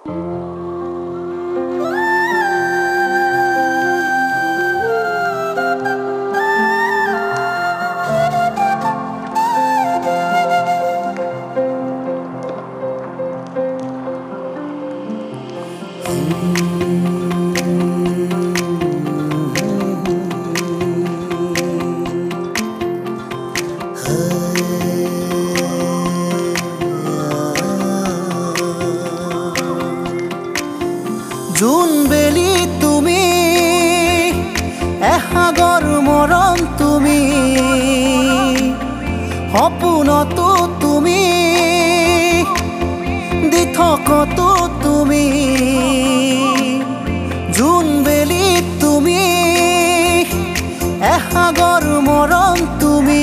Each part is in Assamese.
জোন বেলি তুমি এসাগৰ মৰম তুমি সপোনতো তুমি দি থকতো তুমি জোন বেলি তুমি এসাগৰ মৰম তুমি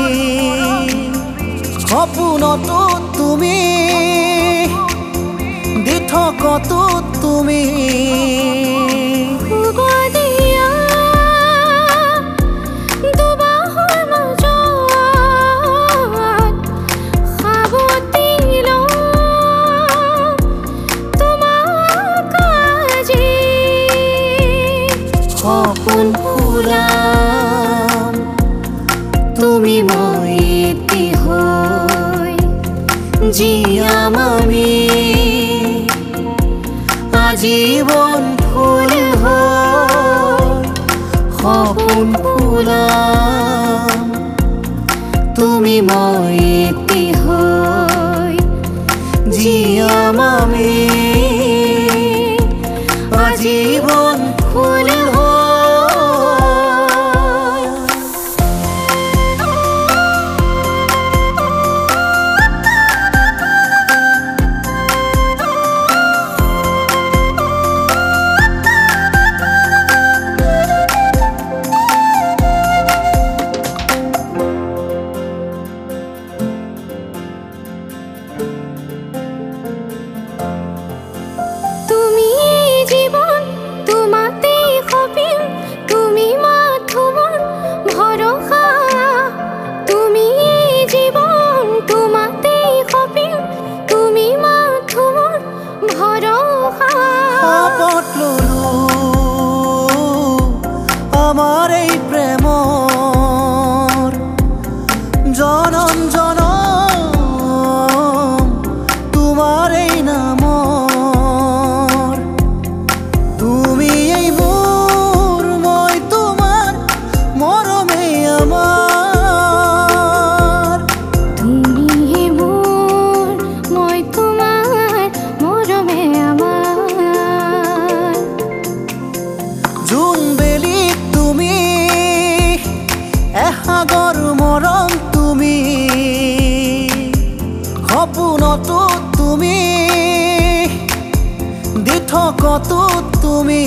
সপোনতো তুমি দি থকতো তুমি সপোন ফুলাম তুমি মই এটি হৈ জীয়াম আমি আজীবন ফুল হৈ সপোন ফুলাম তুমি মই এটি হৈ জীয়াম আমি আজীবন ফুল আমার এই প্রেমর জনম জনম তোমার এই নামর তুমি এই মোর মই তোমার মরমে আমার তুমি এই মোর মই তোমার মরমে আমার জোন বেলি তুমি এসাগৰ মৰম তুমি সপোনতো তুমি দি থকতো তুমি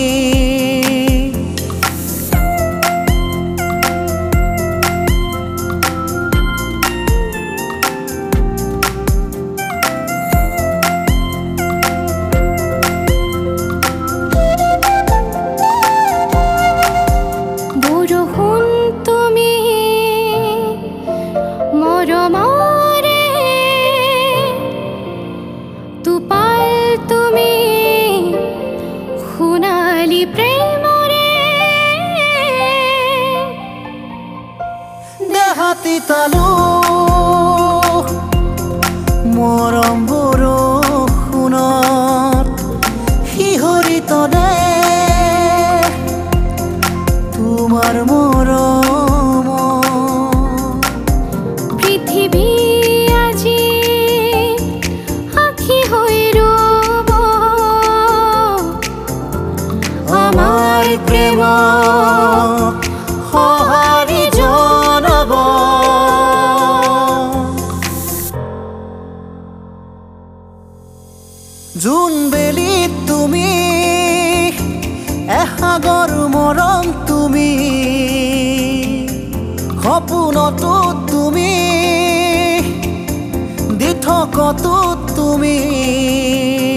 তুপাল তুমি সোণালী প্ৰেমৰে দেহাতি তালু মৰম বৰষুণত শিহৰিত দে তোমাৰ মৰম পৃথিৱী আজি আখি হৈ ৰ'ব আমাৰ প্ৰেম সঁহাৰি জনাব জোন বেলি তুমি এসাগৰ মৰম তুমি সপোনতো তুমি দি থকতো তুমি